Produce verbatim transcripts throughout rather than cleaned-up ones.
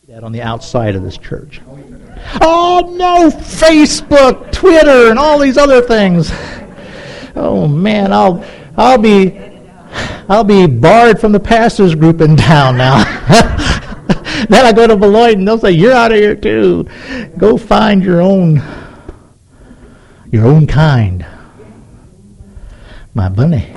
that on the outside of this church. Oh no, Facebook, Twitter, and all these other things. Oh man, I'll I'll be I'll be barred from the pastors group in town now. Then I go to Beloit and they'll say, "You're out of here too. Go find your own your own kind." My bunny.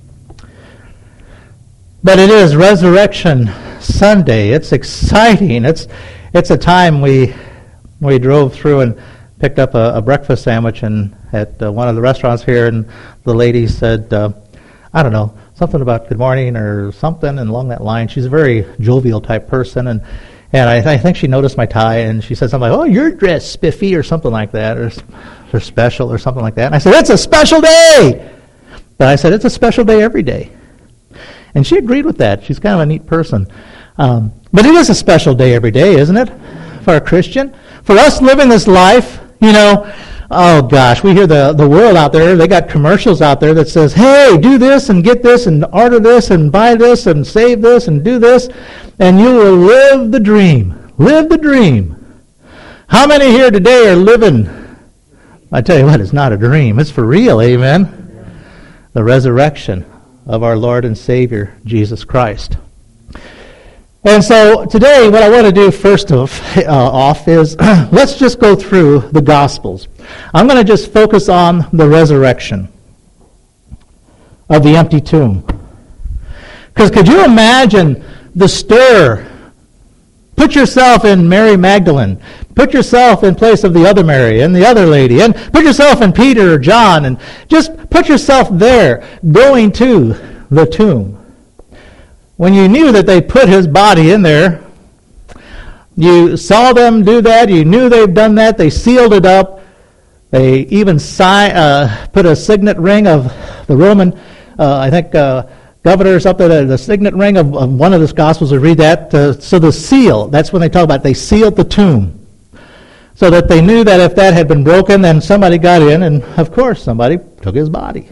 But it is Resurrection Sunday. It's exciting. It's it's a time we we drove through and picked up a, a breakfast sandwich and at uh, one of the restaurants here, and the lady said, uh, I don't know, something about good morning or something, and along that line. She's a very jovial type person, and and I, I think she noticed my tie, and she said something like, "Oh, you're dressed spiffy," or something like that, or, or special, or something like that. And I said, "It's a special day!" But I said, "It's a special day every day." And she agreed with that. She's kind of a neat person. Um, but it is a special day every day, isn't it, for a Christian? For us living this life, you know, oh gosh, we hear the, the world out there. They got commercials out there that says, "Hey, do this and get this and order this and buy this and save this and do this, and you will live the dream. Live the dream." How many here today are living? I tell you what, it's not a dream. It's for real, amen? The resurrection of our Lord and Savior, Jesus Christ. And so today what I want to do first of, uh, off is let's just go through the Gospels. I'm going to just focus on the resurrection of the empty tomb. Because could you imagine the stir? Put yourself in Mary Magdalene. Put yourself in place of the other Mary and the other lady. And put yourself in Peter or John. And just put yourself there going to the tomb. When you knew that they put his body in there, you saw them do that. You knew they'd done that. They sealed it up. They even sign, uh, put a signet ring of the Roman, uh, I think, uh, governors up there, the signet ring of, of one of the Gospels, we read that. Uh, so the seal, that's when they talk about it. They sealed the tomb. So that they knew that if that had been broken, then somebody got in, and of course somebody took his body.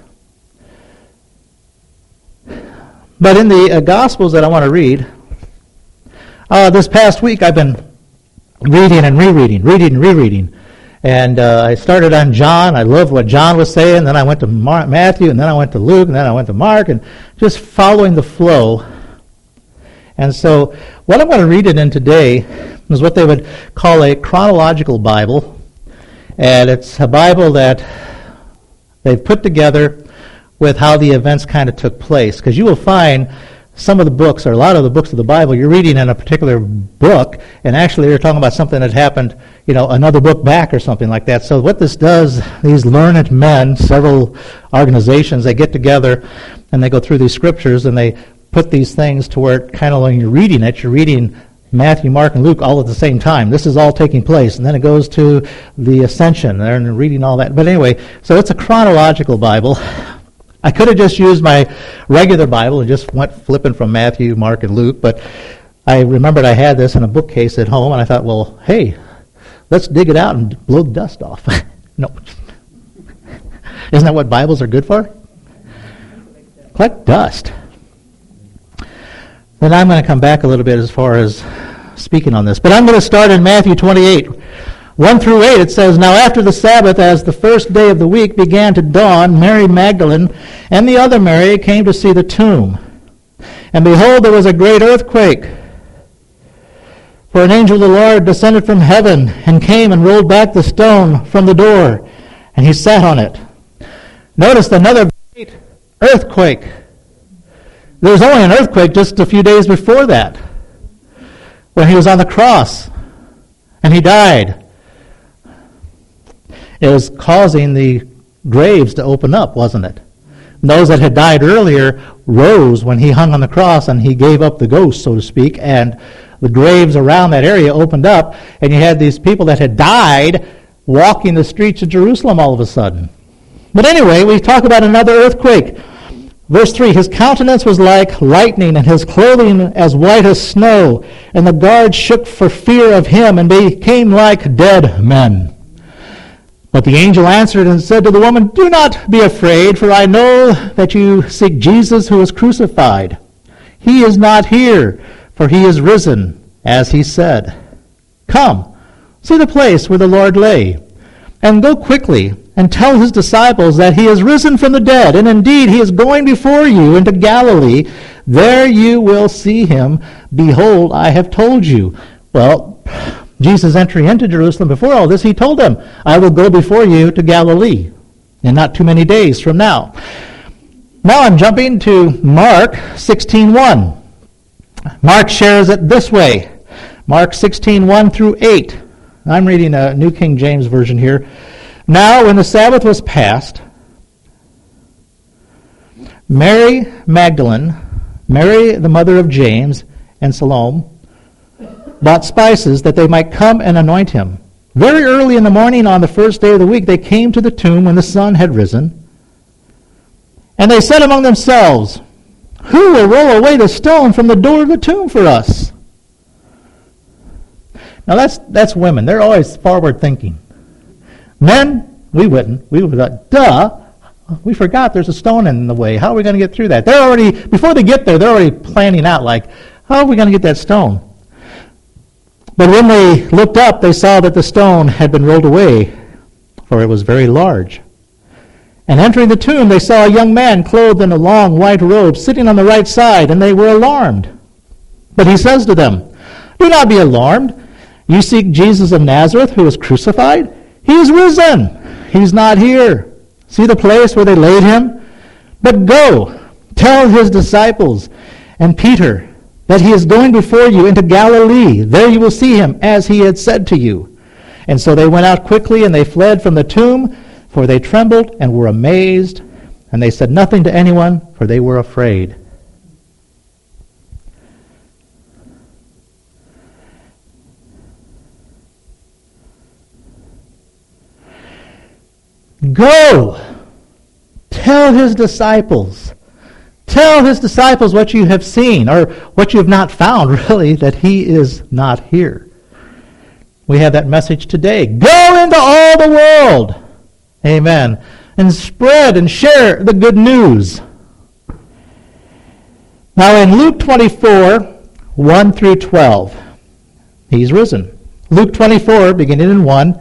But in the uh, Gospels that I want to read, uh, this past week I've been reading and rereading, reading and rereading. And uh, I started on John. I loved what John was saying. Then I went to Mar- Matthew, and then I went to Luke, and then I went to Mark, and just following the flow. And so what I'm going to read it in today is what they would call a chronological Bible. And it's a Bible that they've put together with how the events kind of took place. Because you will find some of the books, or a lot of the books of the Bible, you're reading in a particular book, and actually they're talking about something that happened, you know, another book back or something like that. So what this does, these learned men, several organizations, they get together and they go through these scriptures and they put these things to where kind of when you're reading it, you're reading Matthew, Mark, and Luke all at the same time. This is all taking place. And then it goes to the Ascension, and they're reading all that. But anyway, so it's a chronological Bible. I could have just used my regular Bible and just went flipping from Matthew, Mark, and Luke, but I remembered I had this in a bookcase at home, and I thought, well, hey, let's dig it out and blow the dust off. No. Isn't that what Bibles are good for? Collect dust. Then I'm going to come back a little bit as far as speaking on this. But I'm going to start in Matthew twenty-eight. one through eight, it says, "Now after the Sabbath, as the first day of the week began to dawn, Mary Magdalene and the other Mary came to see the tomb. And behold, there was a great earthquake. For an angel of the Lord descended from heaven and came and rolled back the stone from the door, and he sat on it." Notice another great earthquake. There was only an earthquake just a few days before that, when he was on the cross and he died. It was causing the graves to open up, wasn't it? Those that had died earlier rose when he hung on the cross and he gave up the ghost, so to speak, and the graves around that area opened up, and you had these people that had died walking the streets of Jerusalem all of a sudden. But anyway, we talk about another earthquake. Verse three, "His countenance was like lightning, and his clothing as white as snow, and the guards shook for fear of him, and became like dead men. But the angel answered and said to the woman, 'Do not be afraid, for I know that you seek Jesus who was crucified. He is not here, for he is risen, as he said. Come, see the place where the Lord lay, and go quickly and tell his disciples that he is risen from the dead, and indeed he is going before you into Galilee. There you will see him. Behold, I have told you. Well, Jesus' entry into Jerusalem, before all this, he told them, I will go before you to Galilee, and not too many days from now. Now I'm jumping to Mark sixteen one. Mark shares it this way. Mark sixteen one through eight. I'm reading a New King James Version here. Now, when the Sabbath was past, Mary Magdalene, Mary the mother of James, and Salome bought spices that they might come and anoint him. Very early in the morning on the first day of the week, they came to the tomb when the sun had risen. And they said among themselves, who will roll away the stone from the door of the tomb for us? Now that's that's women. They're always forward thinking. Men, we wouldn't. We would have, duh, we forgot there's a stone in the way. How are we going to get through that? They're already, before they get there, they're already planning out, like, how are we going to get that stone? But when they looked up, they saw that the stone had been rolled away, for it was very large. And entering the tomb, they saw a young man clothed in a long white robe sitting on the right side, and they were alarmed. But he says to them, do not be alarmed. You seek Jesus of Nazareth, who was crucified? He is risen. He's not here. See the place where they laid him? But go, tell his disciples and Peter that he is going before you into Galilee. There you will see him, as he had said to you. And so they went out quickly, and they fled from the tomb, for they trembled and were amazed. And they said nothing to anyone, for they were afraid. Go, tell his disciples. Tell his disciples what you have seen, or what you have not found, really, that he is not here. We have that message today. Go into all the world. Amen. And spread and share the good news. Now in Luke twenty-four, one through twelve, he's risen. Luke twenty-four, beginning in one.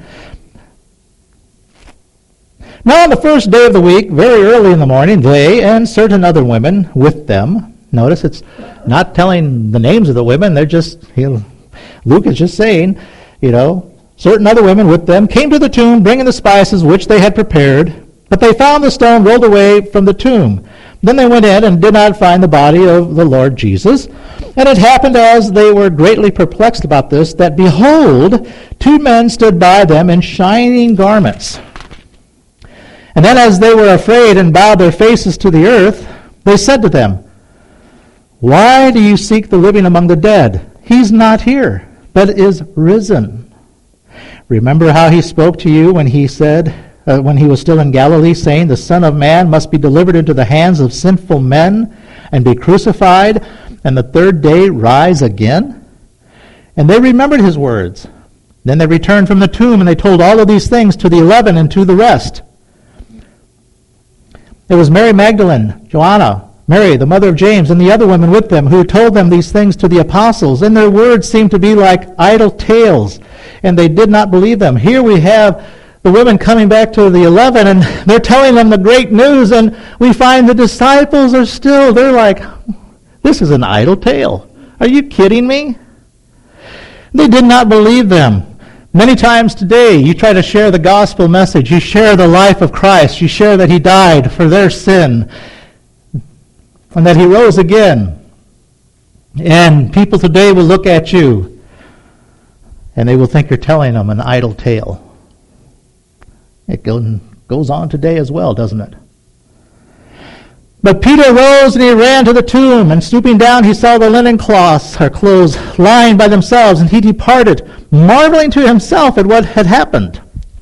Now on the first day of the week, very early in the morning, they and certain other women with them, notice it's not telling the names of the women, they're just, you know, Luke is just saying, you know, certain other women with them came to the tomb, bringing the spices which they had prepared, but they found the stone rolled away from the tomb. Then they went in and did not find the body of the Lord Jesus. And it happened, as they were greatly perplexed about this, that behold, two men stood by them in shining garments. And then as they were afraid and bowed their faces to the earth, they said to them, why do you seek the living among the dead? He's not here, but is risen. Remember how he spoke to you when he said, uh, when he was still in Galilee, saying, the Son of Man must be delivered into the hands of sinful men and be crucified, and the third day rise again? And they remembered his words. Then they returned from the tomb, and they told all of these things to the eleven and to the rest. It was Mary Magdalene, Joanna, Mary, the mother of James, and the other women with them, who told them these things to the apostles. And their words seemed to be like idle tales, and they did not believe them. Here we have the women coming back to the eleven, and they're telling them the great news, and we find the disciples are still, they're like, this is an idle tale. Are you kidding me? They did not believe them. Many times today, you try to share the gospel message. You share the life of Christ. You share that he died for their sin and that he rose again. And people today will look at you and they will think you're telling them an idle tale. It goes on today as well, doesn't it? But Peter rose and he ran to the tomb, and stooping down he saw the linen cloths, or clothes, lying by themselves, and he departed, marveling to himself at what had happened.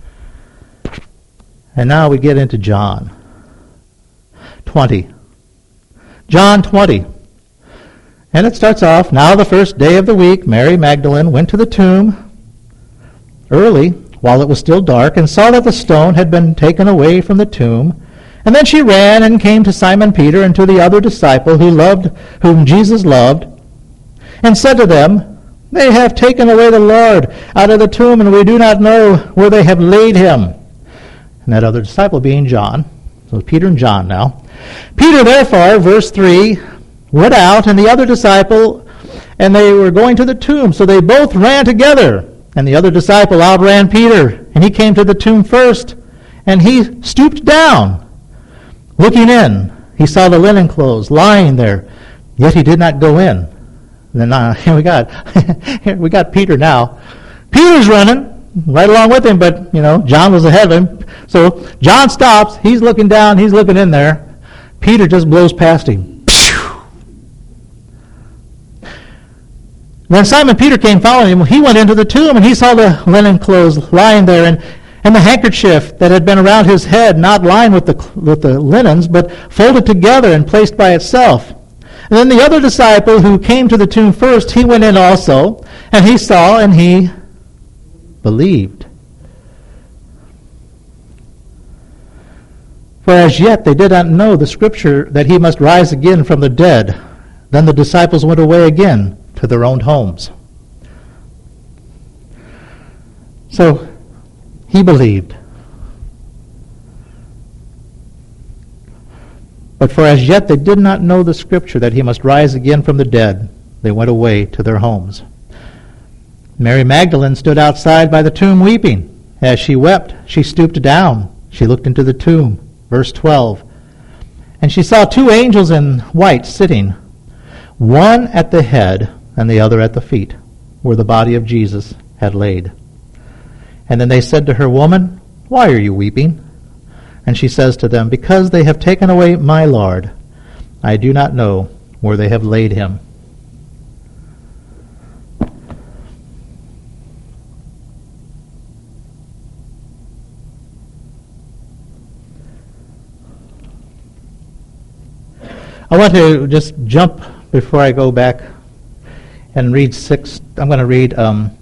And now we get into John twenty. John twenty. And it starts off, now the first day of the week, Mary Magdalene went to the tomb early, while it was still dark, and saw that the stone had been taken away from the tomb. And then she ran and came to Simon Peter and to the other disciple who loved, whom Jesus loved, and said to them, They have taken away the Lord out of the tomb, and we do not know where they have laid him. And that other disciple being John. So Peter and John now. Peter, therefore, verse three, went out, and the other disciple, and they were going to the tomb. So they both ran together. And the other disciple outran Peter, and he came to the tomb first, and he stooped down. Looking in, he saw the linen clothes lying there, yet he did not go in. And then uh, here we got here we got Peter now. Peter's running right along with him, but you know John was ahead of him. So John stops. He's looking down. He's looking in there. Peter just blows past him. Then Simon Peter came following him. He went into the tomb, and he saw the linen clothes lying there, and, and the handkerchief that had been around his head, not lying with the with the linens, but folded together and placed by itself. And then the other disciple who came to the tomb first, he went in also, and he saw, and he believed. For as yet they did not know the scripture that he must rise again from the dead. Then the disciples went away again to their own homes. So he believed. But for as yet they did not know the scripture that he must rise again from the dead. They went away to their homes. Mary Magdalene stood outside by the tomb weeping. As she wept, she stooped down. She looked into the tomb. Verse twelve. And she saw two angels in white sitting, one at the head and the other at the feet, where the body of Jesus had laid. And then they said to her, Woman, why are you weeping? And she says to them, Because they have taken away my Lord. I do not know where they have laid him. I want to just jump before I go back and read six. I'm going to read um,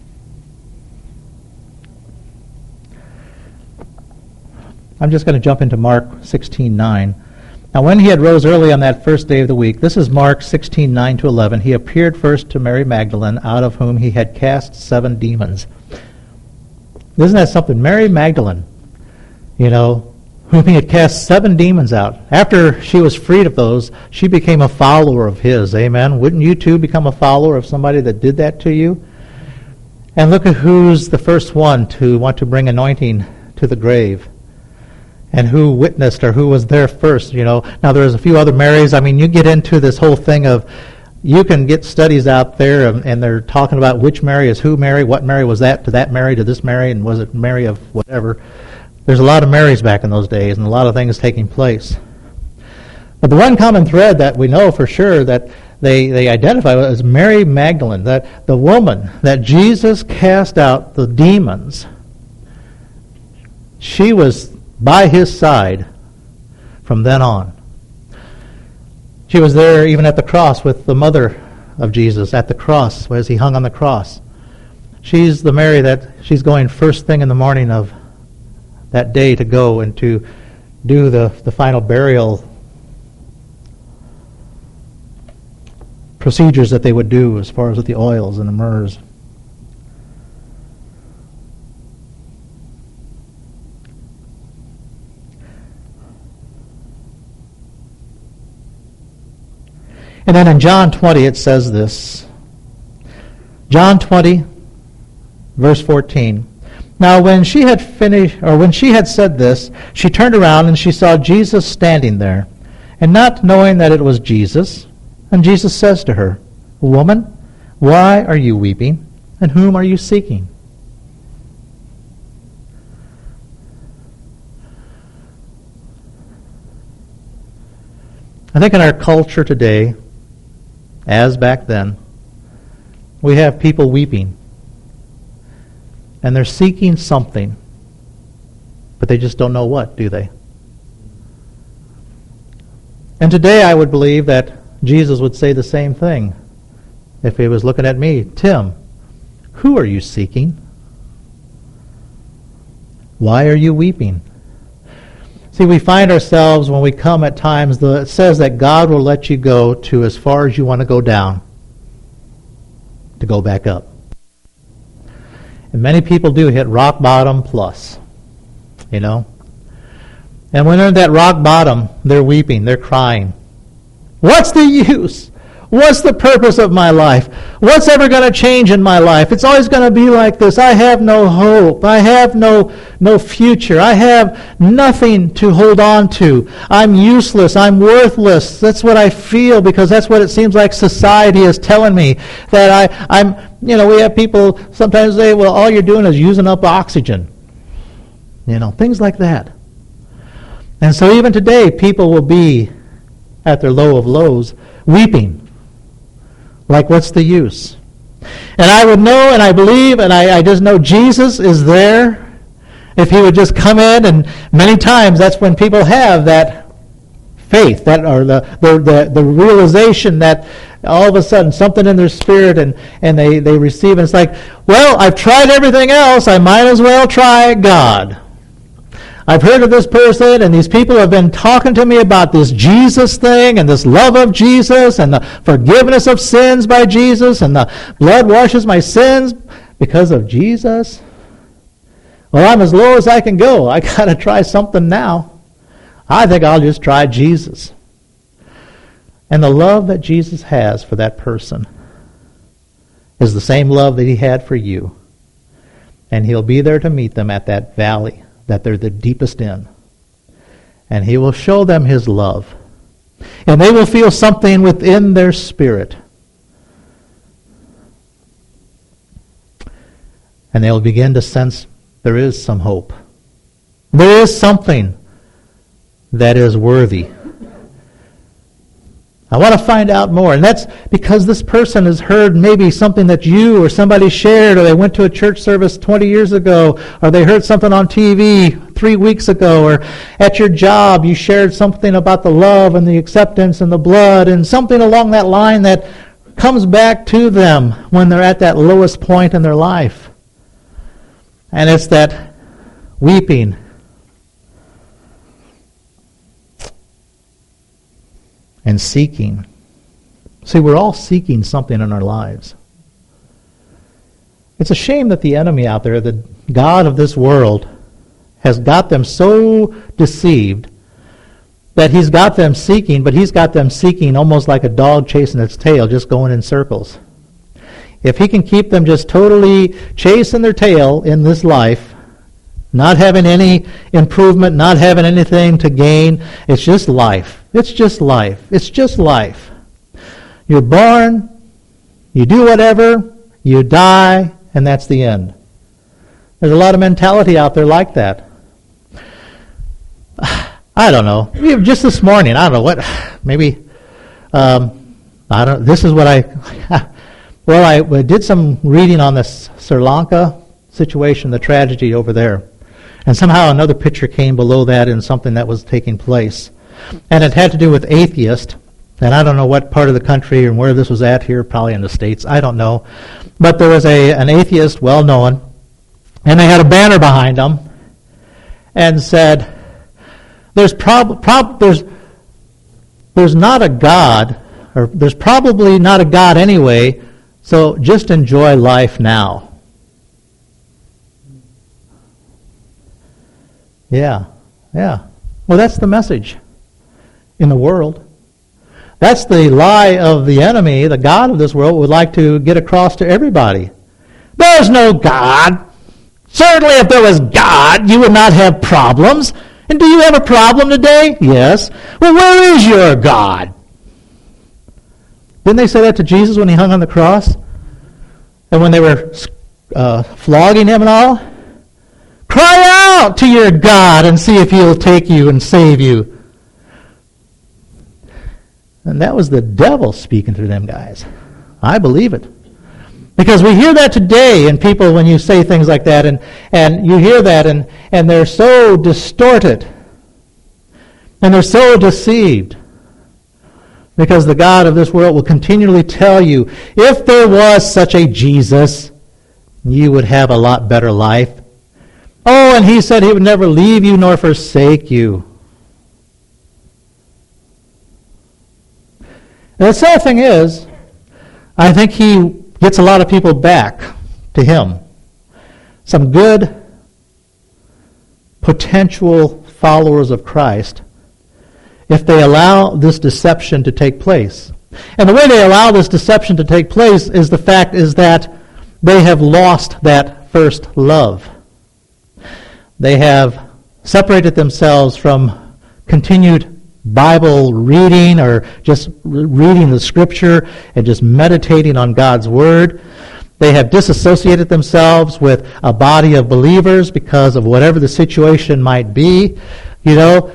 I'm just going to jump into Mark sixteen nine. Now when he had rose early on that first day of the week, this is Mark sixteen nine to eleven, he appeared first to Mary Magdalene, out of whom he had cast seven demons. Isn't that something? Mary Magdalene, you know, whom he had cast seven demons out. After she was freed of those, she became a follower of his. Amen? Wouldn't you too become a follower of somebody that did that to you? And look at who's the first one to want to bring anointing to the grave. And who witnessed, or who was there first, you know. Now there's a few other Marys. I mean, you get into this whole thing of, you can get studies out there, and, and they're talking about which Mary is who Mary, what Mary was that to that Mary to this Mary, and was it Mary of whatever. There's a lot of Marys back in those days, and a lot of things taking place. But the one common thread that we know for sure that they, they identify with is Mary Magdalene, that the woman that Jesus cast out the demons. She was by his side from then on. She was there even at the cross with the mother of Jesus at the cross as he hung on the cross. She's the Mary that she's going first thing in the morning of that day to go and to do the, the final burial procedures that they would do as far as with the oils and the myrrhs. And then in John twenty it says this. John twenty, verse fourteen. Now when she had finished, or when she had said this, she turned around and she saw Jesus standing there, and not knowing that it was Jesus, and Jesus says to her, Woman, why are you weeping, and whom are you seeking? I think in our culture today, as back then, we have people weeping. And they're seeking something. But they just don't know what, do they? And today I would believe that Jesus would say the same thing if he was looking at me. Tim, who are you seeking? Why are you weeping? See, we find ourselves when we come at times, the, it says that God will let you go to as far as you want to go down. to go back up. And many people do hit rock bottom plus, you know. And when they're at that rock bottom, they're weeping, they're crying. What's the use? What's the purpose of my life? What's ever going to change in my life? It's always going to be like this. I have no hope. I have no no future. I have nothing to hold on to. I'm useless. I'm worthless. That's what I feel, because that's what it seems like society is telling me. That I, I'm, you know, we have people sometimes say, well, all you're doing is using up oxygen. You know, things like that. And so even today, people will be at their low of lows, weeping. Like, what's the use? And I would know, and I believe, and I, I just know Jesus is there. If he would just come in, and many times that's when people have that faith, that or the the, the, the realization that all of a sudden something in their spirit, and, and they, they receive, and it's like, well, I've tried everything else, I might as well try God. I've heard of this person, and these people have been talking to me about this Jesus thing, and this love of Jesus, and the forgiveness of sins by Jesus, and the blood washes my sins because of Jesus. Well, I'm as low as I can go. I got to try something now. I think I'll just try Jesus. And the love that Jesus has for that person is the same love that he had for you. And he'll be there to meet them at that valley that they're the deepest in. And he will show them his love. And they will feel something within their spirit. And they'll begin to sense there is some hope. There is something that is worthy. I want to find out more. And that's because this person has heard maybe something that you or somebody shared, or they went to a church service twenty years ago, or they heard something on T V three weeks ago, or at your job you shared something about the love and the acceptance and the blood, and something along that line that comes back to them when they're at that lowest point in their life. And it's that weeping and seeking. See, we're all seeking something in our lives. It's a shame that the enemy out there, the God of this world, has got them so deceived that he's got them seeking, but he's got them seeking almost like a dog chasing its tail, just going in circles. If he can keep them just totally chasing their tail in this life, not having any improvement, not having anything to gain, it's just life. It's just life. It's just life. You're born, you do whatever, you die, and that's the end. There's a lot of mentality out there like that. I don't know. Just this morning, I don't know what, maybe, um, I don't. This is what I, well, I did some reading on this Sri Lanka situation, the tragedy over there. And somehow another picture came below that in something that was taking place. And it had to do with atheists. And I don't know what part of the country and where this was at here, probably in the States. I don't know. But there was a an atheist, well known, and they had a banner behind them and said, there's prob- prob- there's there's not a God, or there's probably not a God anyway, so just enjoy life now. Yeah, yeah. Well, that's the message in the world. That's the lie of the enemy. The God of this world would like to get across to everybody. There's no God. Certainly if there was God, you would not have problems. And do you have a problem today? Yes. Well, where is your God? Didn't they say that to Jesus when he hung on the cross? And when they were uh, flogging him and all? Cry out to your God and see if he'll take you and save you. And that was the devil speaking to them guys. I believe it. Because we hear that today in people when you say things like that, and, and you hear that, and, and they're so distorted. And they're so deceived. Because the God of this world will continually tell you, if there was such a Jesus, you would have a lot better life. Oh, and he said he would never leave you nor forsake you. And the sad thing is, I think he gets a lot of people back to him. Some good potential followers of Christ, if they allow this deception to take place. And the way they allow this deception to take place is the fact is that they have lost that first love. They have separated themselves from continued Bible reading or just reading the Scripture and just meditating on God's Word. They have disassociated themselves with a body of believers because of whatever the situation might be. You know,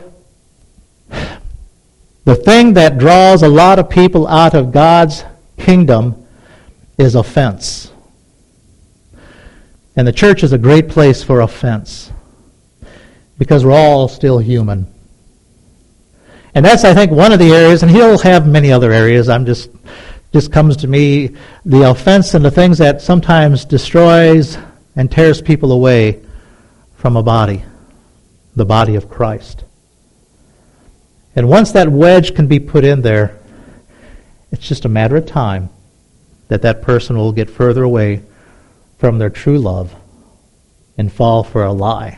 the thing that draws a lot of people out of God's kingdom is offense. And the church is a great place for offense because we're all still human. And that's, I think, one of the areas, and he'll have many other areas. I'm just, just comes to me, the offense and the things that sometimes destroys and tears people away from a body, the body of Christ. And once that wedge can be put in there, it's just a matter of time that that person will get further away from their true love and fall for a lie.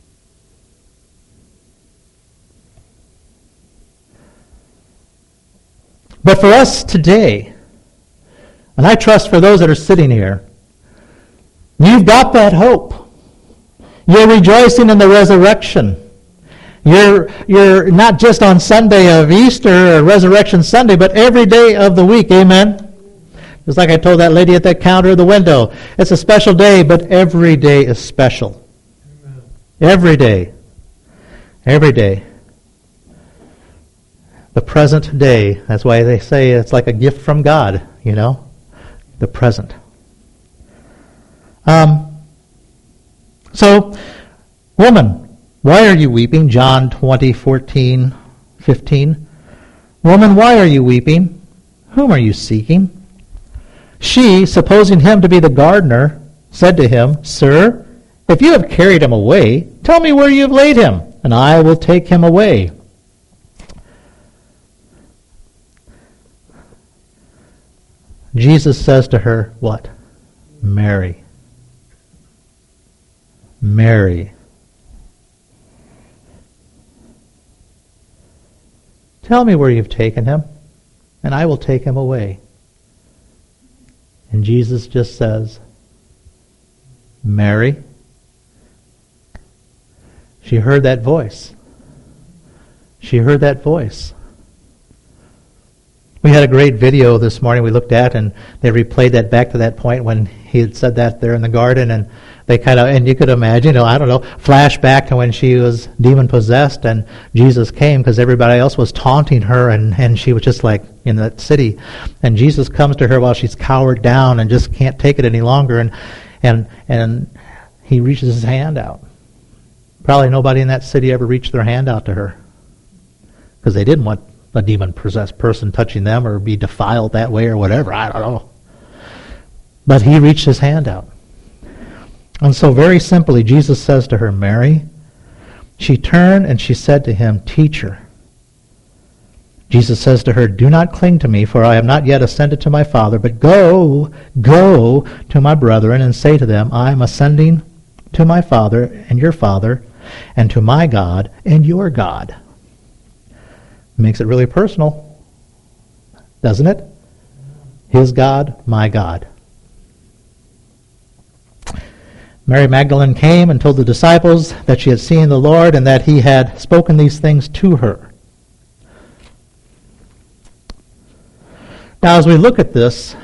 But for us today, and I trust for those that are sitting here, you've got that hope. You're rejoicing in the resurrection. You're, you're not just on Sunday of Easter or Resurrection Sunday, but every day of the week. Amen? Just like I told that lady at that counter at the window. It's a special day, but every day is special. Amen. Every day. Every day. The present day. That's why they say it's like a gift from God, you know? The present. Um. So, woman, why are you weeping? John twenty, fourteen, fifteen. Woman, why are you weeping? Whom are you seeking? She, supposing him to be the gardener, said to him, Sir, if you have carried him away, tell me where you have laid him, and I will take him away. Jesus says to her, what? Mary. Mary. Tell me where you've taken him, and I will take him away. And Jesus just says, Mary. She heard that voice. She heard that voice. We had a great video this morning we looked at, and they replayed that back to that point when he had said that there in the garden, and they kind of, and you could imagine, you know, I don't know, flash back to when she was demon-possessed and Jesus came because everybody else was taunting her, and, and she was just like in that city. And Jesus comes to her while she's cowered down and just can't take it any longer, and and and he reaches his hand out. Probably nobody in that city ever reached their hand out to her because they didn't want a demon-possessed person touching them or be defiled that way or whatever. I don't know. But he reached his hand out. And so very simply, Jesus says to her, Mary. She turned and she said to him, Teacher. Jesus says to her, Do not cling to me, for I have not yet ascended to my Father, but go, go to my brethren and say to them, I am ascending to my Father and your Father, and to my God and your God. Makes it really personal, doesn't it? His God, my God. Mary Magdalene came and told the disciples that she had seen the Lord and that he had spoken these things to her. Now, as we look at this,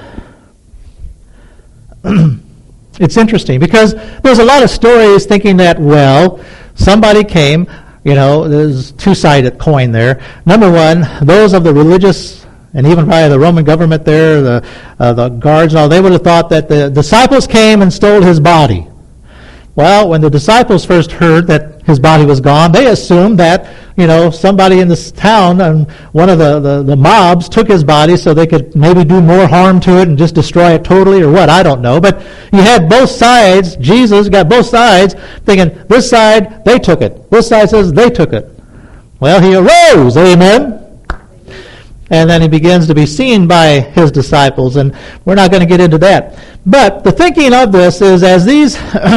it's interesting because there's a lot of stories thinking that, well, somebody came. You know, there's two-sided coin there. Number one, those of the religious and even probably the Roman government there, the uh, the guards and all, they would have thought that the disciples came and stole his body. Well, when the disciples first heard that his body was gone, they assumed that, you know, somebody in this town and one of the, the, the mobs took his body so they could maybe do more harm to it and just destroy it totally or what, I don't know. But you had both sides, Jesus got both sides thinking, this side, they took it. This side says they took it. Well, he arose, amen. And then he begins to be seen by his disciples, and we're not going to get into that. But the thinking of this is, as these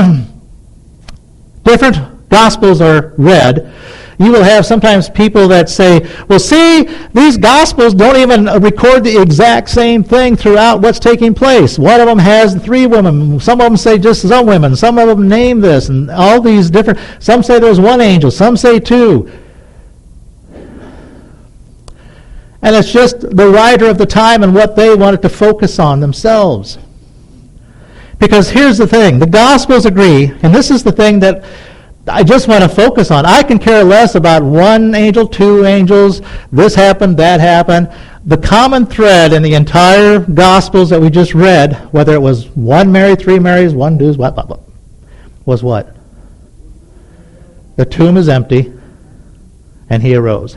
different Gospels are read, you will have sometimes people that say, well, see, these Gospels don't even record the exact same thing throughout what's taking place. One of them has three women. Some of them say just some women. Some of them name this, and all these different. Some say there's one angel. Some say two. And it's just the writer of the time and what they wanted to focus on themselves. Because here's the thing. The Gospels agree, and this is the thing that I just want to focus on. I can care less about one angel, two angels, this happened, that happened. The common thread in the entire Gospels that we just read, whether it was one Mary, three Marys, one Jews, what, what, what, was what? The tomb is empty, and he arose.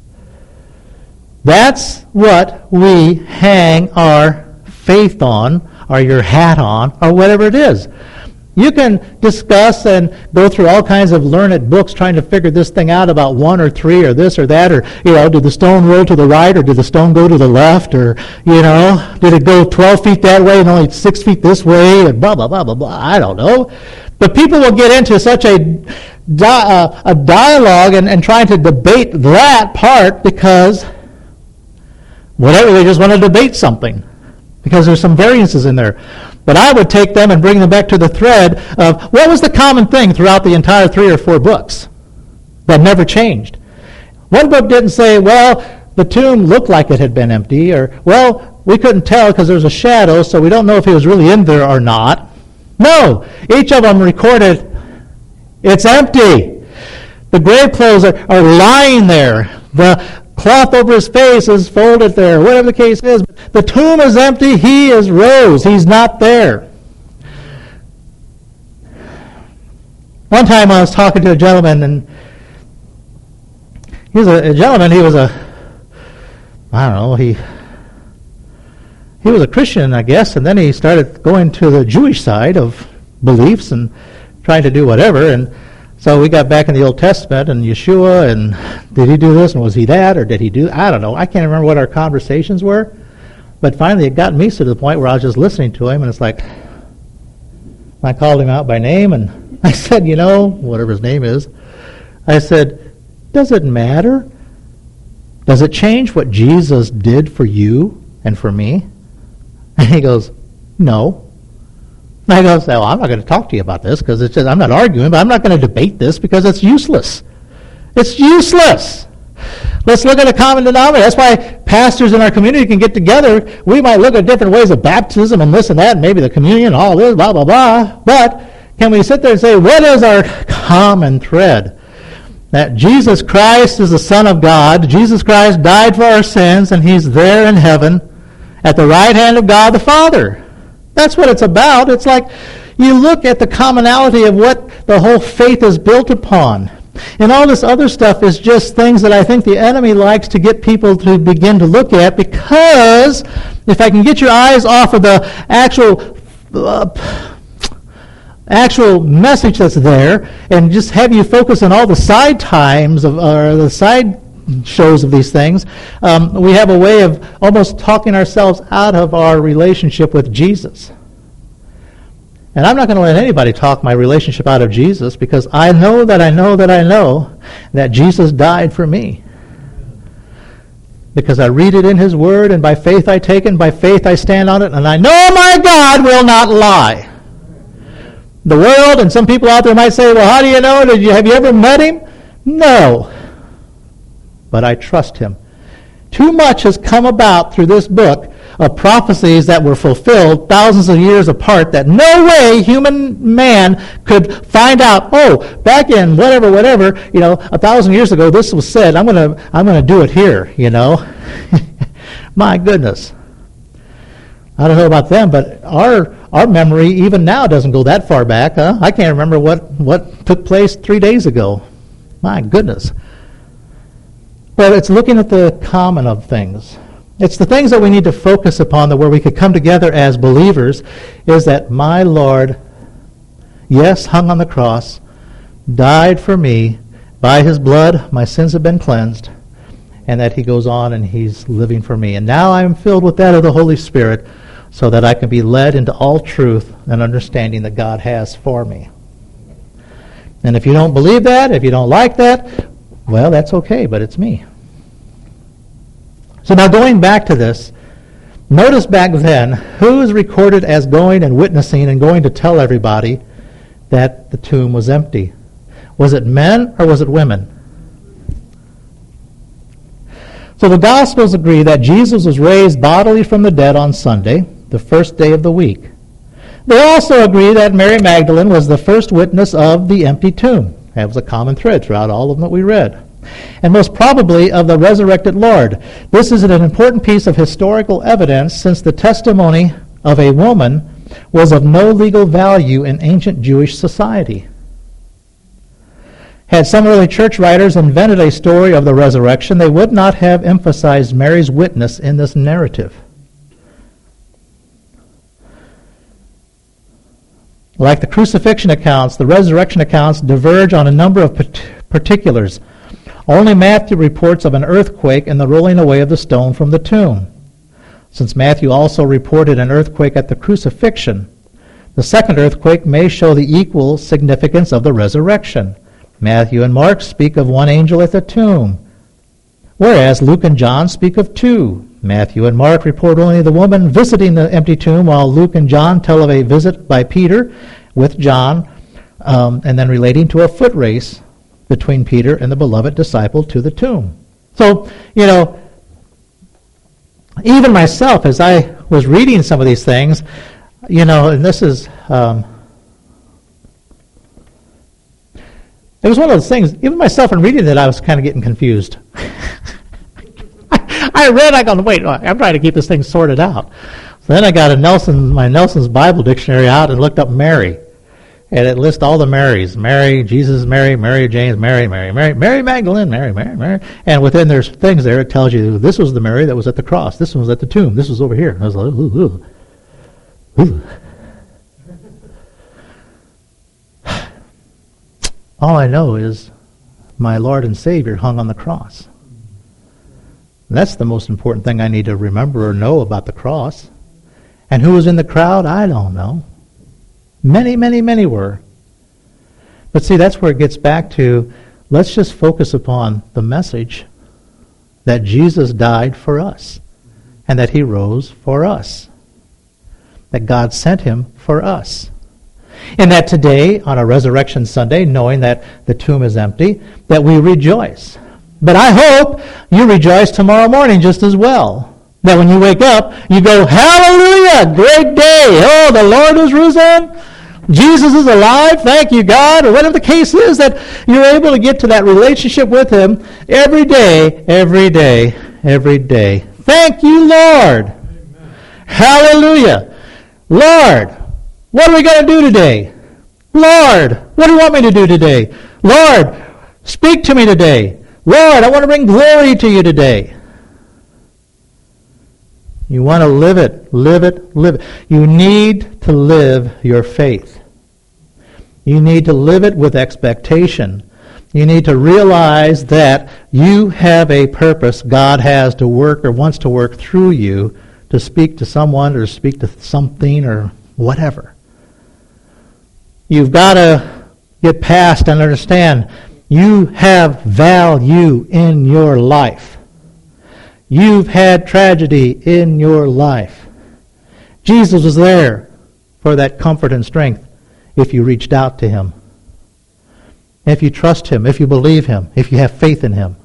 That's what we hang our faith on, or your hat on, or whatever it is. You can discuss and go through all kinds of learned books trying to figure this thing out about one or three or this or that, or, you know, did the stone roll to the right or did the stone go to the left, or, you know, did it go twelve feet that way and only six feet this way, and blah, blah, blah, blah, blah. I don't know. But people will get into such a, di- uh, a dialogue and, and trying to debate that part because whatever, they just want to debate something because there's some variances in there. But I would take them and bring them back to the thread of what was the common thing throughout the entire three or four books that never changed. One book didn't say, well, the tomb looked like it had been empty, or, well, we couldn't tell because there was a shadow, so we don't know if he was really in there or not. No, each of them recorded, it's empty. The grave clothes are, are lying there. The cloth over his face is folded there, whatever the case is. The tomb is empty. He is rose. He's not there. One time I was talking to a gentleman, and he was a, a gentleman. He was a, I don't know, he he was a Christian, I guess, and then he started going to the Jewish side of beliefs and trying to do whatever, and so we got back in the Old Testament and Yeshua, and did he do this, and was he that, or did he do, I don't know. I can't remember what our conversations were, but finally it got me to the point where I was just listening to him, and it's like, I called him out by name, and I said, you know, whatever his name is, I said, does it matter? Does it change what Jesus did for you and for me? And he goes, no. And I go, well, I'm not going to talk to you about this because it's just, I'm not arguing, but I'm not going to debate this because it's useless. It's useless. Let's look at a common denominator. That's why pastors in our community can get together. We might look at different ways of baptism and this and that, and maybe the communion, all this, blah, blah, blah. But can we sit there and say, what is our common thread? That Jesus Christ is the Son of God. Jesus Christ died for our sins, and he's there in heaven at the right hand of God the Father. That's what it's about. It's like you look at the commonality of what the whole faith is built upon. And all this other stuff is just things that I think the enemy likes to get people to begin to look at, because if I can get your eyes off of the actual uh, actual message that's there and just have you focus on all the side times of or the side shows of these things, um, we have a way of almost talking ourselves out of our relationship with Jesus. And I'm not going to let anybody talk my relationship out of Jesus, because I know that I know that I know that Jesus died for me. Because I read it in his word, and by faith I take it, and by faith I stand on it, and I know my God will not lie. The world and some people out there might say, well, how do you know? Did you, have you ever met him? No. But I trust him. Too much has come about through this book of prophecies that were fulfilled thousands of years apart that no way human man could find out, oh, back in whatever, whatever, you know, a thousand years ago this was said, I'm going to I'm going to do it here, you know. My goodness. I don't know about them, but our our memory even now doesn't go that far back. Huh? I can't remember what, what took place three days ago. My goodness. But it's looking at the common of things. It's the things that we need to focus upon, that where we could come together as believers, is that my Lord, yes, hung on the cross, died for me. By his blood, my sins have been cleansed. and that he goes on and he's living for me. And now I am filled with that of the Holy Spirit so that I can be led into all truth and understanding that God has for me. And if you don't believe that, if you don't like that, well, that's okay, but it's me. So now going back to this, notice back then, who is recorded as going and witnessing and going to tell everybody that the tomb was empty? Was it men or was it women? So the Gospels agree that Jesus was raised bodily from the dead on Sunday, the first day of the week. They also agree that Mary Magdalene was the first witness of the empty tomb. That was a common thread throughout all of them that we read. And most probably of the resurrected Lord. This is an important piece of historical evidence since the testimony of a woman was of no legal value in ancient Jewish society. Had some early church writers invented a story of the resurrection, they would not have emphasized Mary's witness in this narrative. Like the crucifixion accounts, the resurrection accounts diverge on a number of particulars. Only Matthew reports of an earthquake and the rolling away of the stone from the tomb. Since Matthew also reported an earthquake at the crucifixion, the second earthquake may show the equal significance of the resurrection. Matthew and Mark speak of one angel at the tomb, whereas Luke and John speak of two. Matthew and Mark report only the woman visiting the empty tomb, while Luke and John tell of a visit by Peter with John, um, and then relating to a foot race between Peter and the beloved disciple to the tomb. So, you know, even myself, as I was reading some of these things, you know, and this is, um, it was one of those things, even myself in reading it, I was kind of getting confused. I read, I go, wait, I'm trying to keep this thing sorted out. So then I got a Nelson, my Nelson's Bible dictionary out and looked up Mary. And it lists all the Marys. Mary, Jesus, Mary, Mary James, Mary, Mary, Mary, Mary Magdalene, Mary, Mary, Mary. And within there's things there, it tells you this was the Mary that was at the cross. This one was at the tomb. This was over here. I was like, ooh, ooh, ooh. All I know is my Lord and Savior hung on the cross. And that's the most important thing I need to remember or know about the cross. And who was in the crowd? I don't know. Many, many, many were. But see, that's where it gets back to, let's just focus upon the message that Jesus died for us and that he rose for us. That God sent him for us. And that today, on a Resurrection Sunday, knowing that the tomb is empty, that we rejoice. But I hope you rejoice tomorrow morning just as well. That when you wake up, you go, hallelujah, great day. Oh, the Lord is risen. Jesus is alive. Thank you, God. Or whatever the case is, that you're able to get to that relationship with him every day, every day, every day. Thank you, Lord. Amen. Hallelujah. Lord, what are we going to do today? Lord, what do you want me to do today? Lord, speak to me today. Lord, I want to bring glory to you today. You want to live it, live it, live it. You need to live your faith. You need to live it with expectation. You need to realize that you have a purpose God has to work or wants to work through you to speak to someone or speak to something or whatever. You've got to get past and understand you have value in your life. You've had tragedy in your life. Jesus was there for that comfort and strength if you reached out to him. If you trust him, if you believe him, if you have faith in him.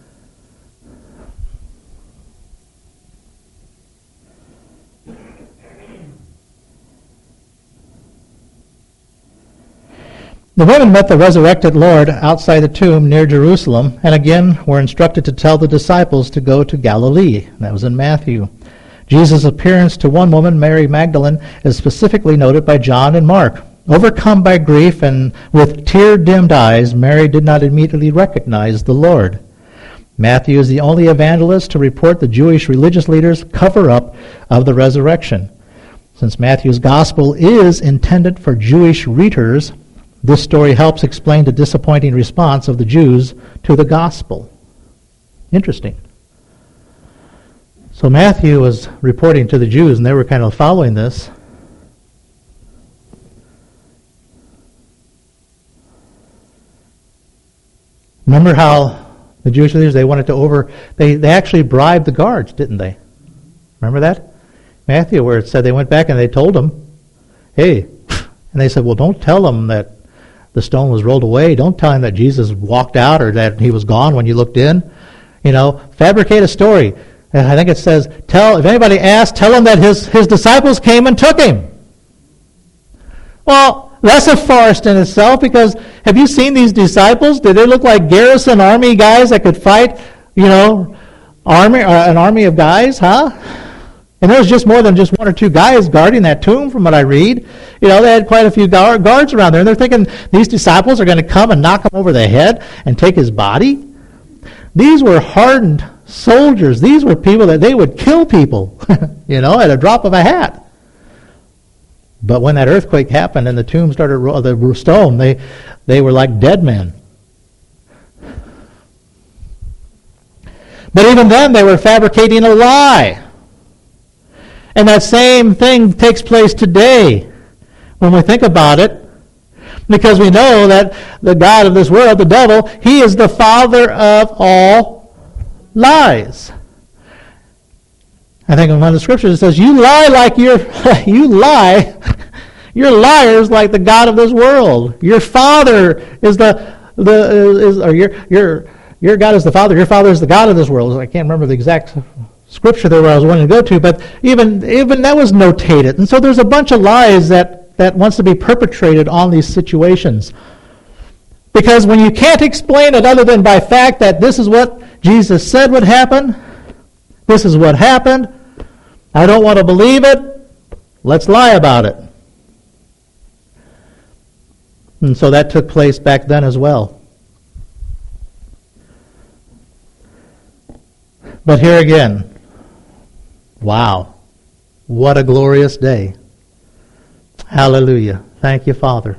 The women met the resurrected Lord outside the tomb near Jerusalem, and again were instructed to tell the disciples to go to Galilee. That was in Matthew. Jesus' appearance to one woman, Mary Magdalene, is specifically noted by John and Mark. Overcome by grief and with tear-dimmed eyes, Mary did not immediately recognize the Lord. Matthew is the only evangelist to report the Jewish religious leaders' cover-up of the resurrection. Since Matthew's gospel is intended for Jewish readers, this story helps explain the disappointing response of the Jews to the gospel. Interesting. So Matthew was reporting to the Jews, and they were kind of following this. Remember how the Jewish leaders, they wanted to over, they, they actually bribed the guards, didn't they? Remember that? Matthew, where it said they went back and they told them, hey, and they said, well, don't tell them that the stone was rolled away. Don't tell him that Jesus walked out or that he was gone when you looked in. You know, fabricate a story. And I think it says, tell if anybody asks, tell him that his, his disciples came and took him. Well, that's a farce in itself, because have you seen these disciples? Did they look like garrison army guys that could fight, you know, army uh, an army of guys, huh? And there was just more than just one or two guys guarding that tomb, from what I read. You know, they had quite a few guards around there, and they're thinking these disciples are going to come and knock him over the head and take his body. These were hardened soldiers. These were people that they would kill people, you know, at a drop of a hat. But when that earthquake happened and the tomb started, the stone, they, they were like dead men. But even then, they were fabricating a lie. And that same thing takes place today when we think about it, because we know that the God of this world, the devil, he is the father of all lies. I think in one of the scriptures it says, you lie like you're, you lie, you're liars like the God of this world. Your father is the, the is, or your, your, your God is the father, your father is the God of this world. I can't remember the exact scripture there where I was wanting to go to, but even even that was notated. And so there's a bunch of lies that, that wants to be perpetrated on these situations. Because when you can't explain it other than by fact that this is what Jesus said would happen, this is what happened, I don't want to believe it, let's lie about it. And so that took place back then as well. But here again, wow, what a glorious day. Hallelujah. Thank you, Father.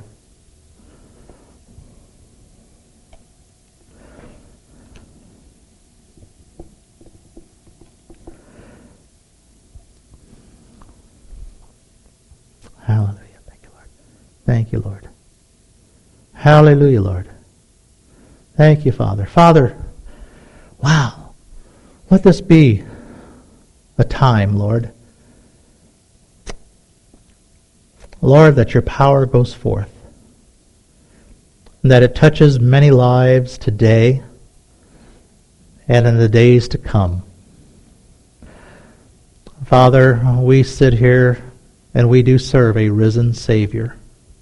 Hallelujah. Thank you, Lord. Thank you, Lord. Hallelujah, Lord. Thank you, Father. Father, wow, let this be a time, Lord. Lord, that your power goes forth, and that it touches many lives today and in the days to come. Father, we sit here and we do serve a risen Savior.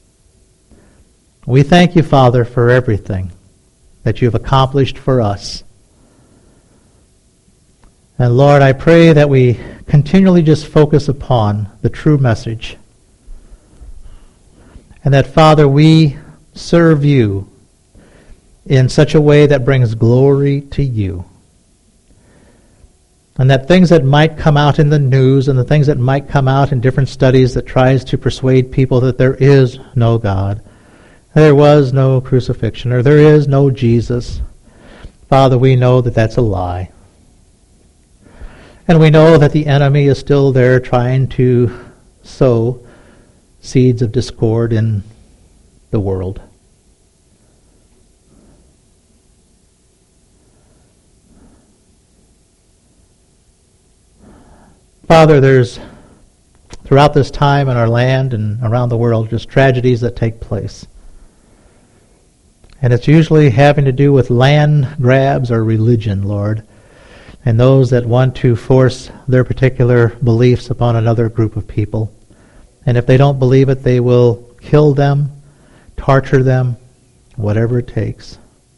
We thank you, Father, for everything that you've accomplished for us. And Lord, I pray that we continually just focus upon the true message. And that, Father, we serve you in such a way that brings glory to you. And that things that might come out in the news and the things that might come out in different studies that tries to persuade people that there is no God, there was no crucifixion, or there is no Jesus, Father, we know that that's a lie. And we know that the enemy is still there trying to sow seeds of discord in the world. Father, there's throughout this time in our land and around the world just tragedies that take place. And it's usually having to do with land grabs or religion, Lord, and those that want to force their particular beliefs upon another group of people. And if they don't believe it, they will kill them, torture them, whatever it takes.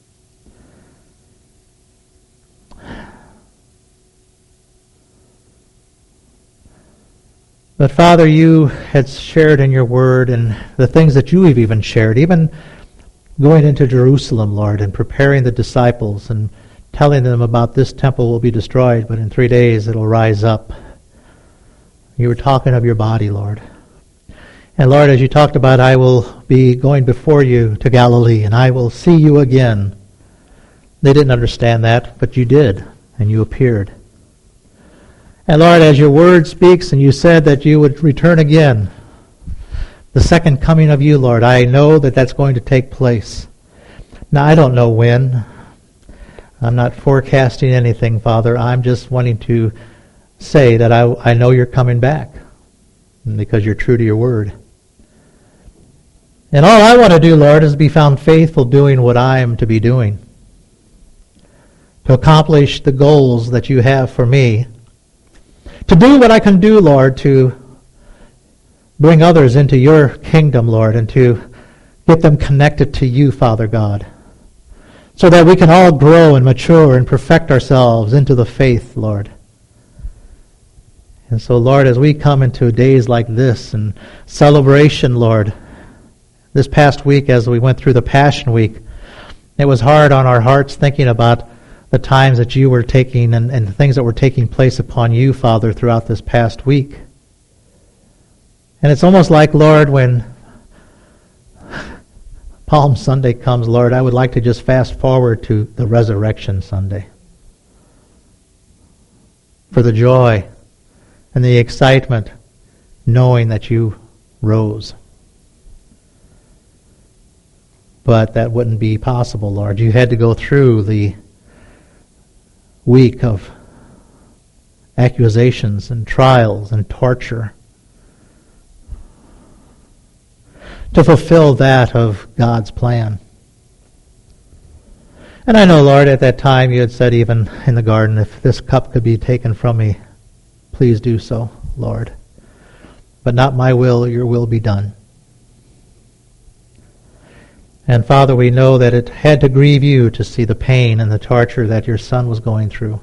But Father, you had shared in your word and the things that you have even shared, even going into Jerusalem, Lord, and preparing the disciples and telling them about this temple will be destroyed, but in three days it'll rise up. You were talking of your body, Lord. And Lord, as you talked about, I will be going before you to Galilee, and I will see you again. They didn't understand that, but you did, and you appeared. And Lord, as your word speaks, and you said that you would return again, the second coming of you, Lord, I know that that's going to take place. Now, I don't know when. I'm not forecasting anything, Father. I'm just wanting to say that I, I know you're coming back because you're true to your word. And all I want to do, Lord, is be found faithful doing what I am to be doing, to accomplish the goals that you have for me, to do what I can do, Lord, to bring others into your kingdom, Lord, and to get them connected to you, Father God, so that we can all grow and mature and perfect ourselves into the faith, Lord. And so, Lord, as we come into days like this and celebration, Lord, this past week as we went through the Passion Week, it was hard on our hearts thinking about the times that you were taking and, and the things that were taking place upon you, Father, throughout this past week. And it's almost like, Lord, when Palm Sunday comes, Lord, I would like to just fast forward to the Resurrection Sunday for the joy and the excitement knowing that you rose. But that wouldn't be possible, Lord. You had to go through the week of accusations and trials and torture to fulfill that of God's plan. And I know, Lord, at that time you had said even in the garden, if this cup could be taken from me, please do so, Lord. But not my will, your will be done. And Father, we know that it had to grieve you to see the pain and the torture that your Son was going through.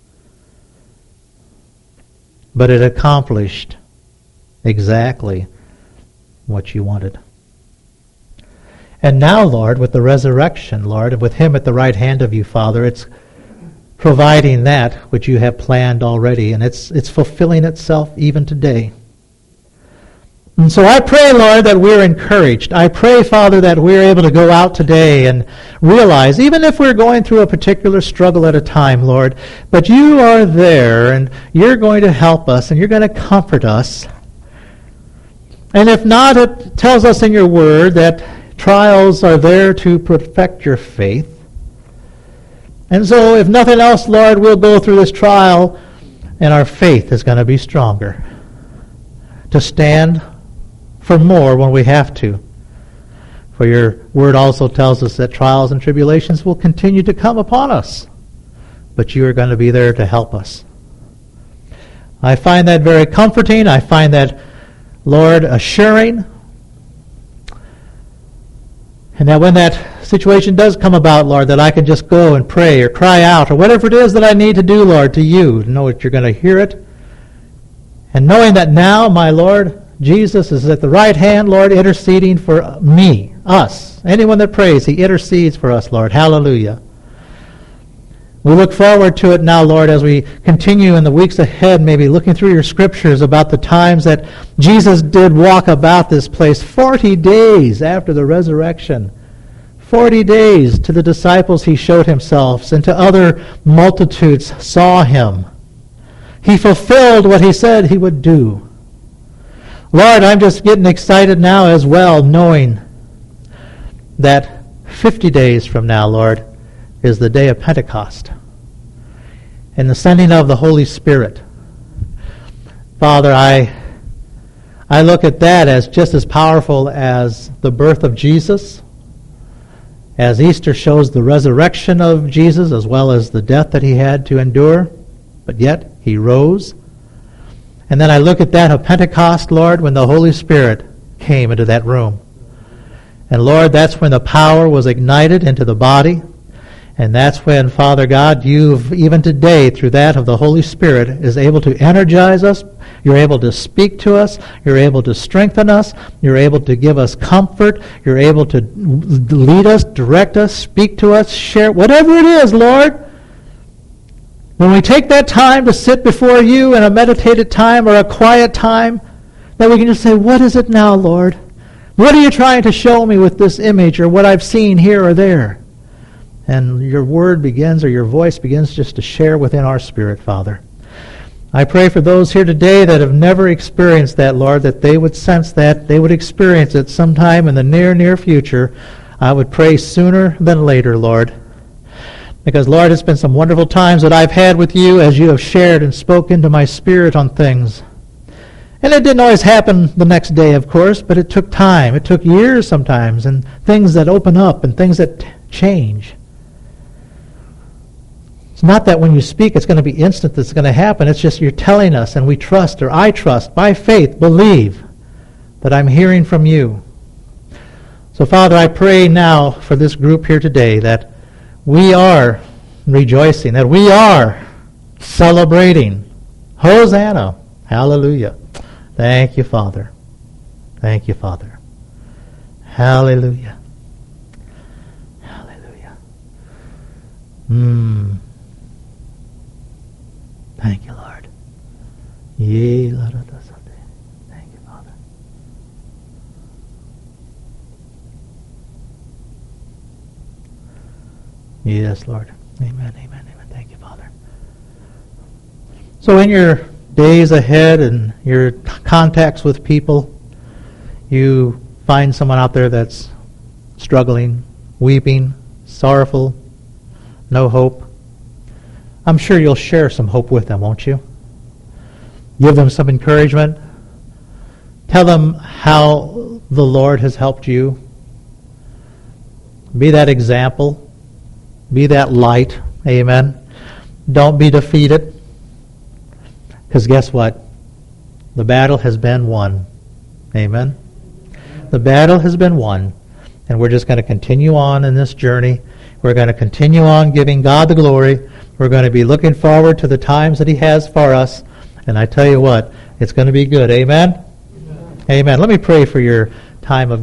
But it accomplished exactly what you wanted. And now, Lord, with the resurrection, Lord, and with him at the right hand of you, Father, it's providing that which you have planned already, and it's it's fulfilling itself even today. And so I pray, Lord, that we're encouraged. I pray, Father, that we're able to go out today and realize, even if we're going through a particular struggle at a time, Lord, but you are there, and you're going to help us, and you're going to comfort us. And if not, it tells us in your word that trials are there to perfect your faith. And so, if nothing else, Lord, we'll go through this trial, and our faith is going to be stronger to stand for more when we have to. For your word also tells us that trials and tribulations will continue to come upon us, but you are going to be there to help us. I find that very comforting. I find that, Lord, assuring. And that when that situation does come about, Lord, that I can just go and pray or cry out or whatever it is that I need to do, Lord, to you, to know that you're going to hear it. And knowing that now, my Lord, Jesus is at the right hand, Lord, interceding for me, us. Anyone that prays, he intercedes for us, Lord. Hallelujah. We look forward to it now, Lord, as we continue in the weeks ahead, maybe looking through your scriptures about the times that Jesus did walk about this place forty days after the resurrection. Forty days to the disciples he showed himself, and to other multitudes saw him. He fulfilled what he said he would do. Lord, I'm just getting excited now as well, knowing that fifty days from now, Lord, is the day of Pentecost and the sending of the Holy Spirit. Father, I I look at that as just as powerful as the birth of Jesus, as Easter shows the resurrection of Jesus as well as the death that he had to endure, but yet he rose. And then I look at that of Pentecost, Lord, when the Holy Spirit came into that room. And Lord, that's when the power was ignited into the body. And that's when, Father God, you've, even today, through that of the Holy Spirit, is able to energize us. You're able to speak to us. You're able to strengthen us. You're able to give us comfort. You're able to lead us, direct us, speak to us, share, whatever it is, Lord. When we take that time to sit before you in a meditated time or a quiet time, that we can just say, what is it now, Lord? What are you trying to show me with this image or what I've seen here or there? And your word begins or your voice begins just to share within our spirit, Father. I pray for those here today that have never experienced that, Lord, that they would sense that, they would experience it sometime in the near, near future. I would pray sooner than later, Lord. Because, Lord, it's been some wonderful times that I've had with you as you have shared and spoken to my spirit on things. And it didn't always happen the next day, of course, but it took time. It took years sometimes, and things that open up and things that change. It's not that when you speak it's going to be instant that's going to happen. It's just you're telling us, and we trust, or I trust, by faith, believe that I'm hearing from you. So, Father, I pray now for this group here today that we are rejoicing, that we are celebrating. Hosanna. Hallelujah. Thank you, Father. Thank you, Father. Hallelujah. Hallelujah. Hmm. Thank you, Lord. Ye la da da Sunday. Thank you, Father. Yes, Lord. Amen, amen, amen. Thank you, Father. So in your days ahead and your contacts with people, you find someone out there that's struggling, weeping, sorrowful, no hope, I'm sure you'll share some hope with them, won't you? Give them some encouragement. Tell them how the Lord has helped you. Be that example. Be that light. Amen. Don't be defeated. Because guess what? The battle has been won. Amen. The battle has been won. And we're just going to continue on in this journey. We're going to continue on giving God the glory. We're going to be looking forward to the times that He has for us. And I tell you what, it's going to be good. Amen? Amen. Amen. Let me pray for your time of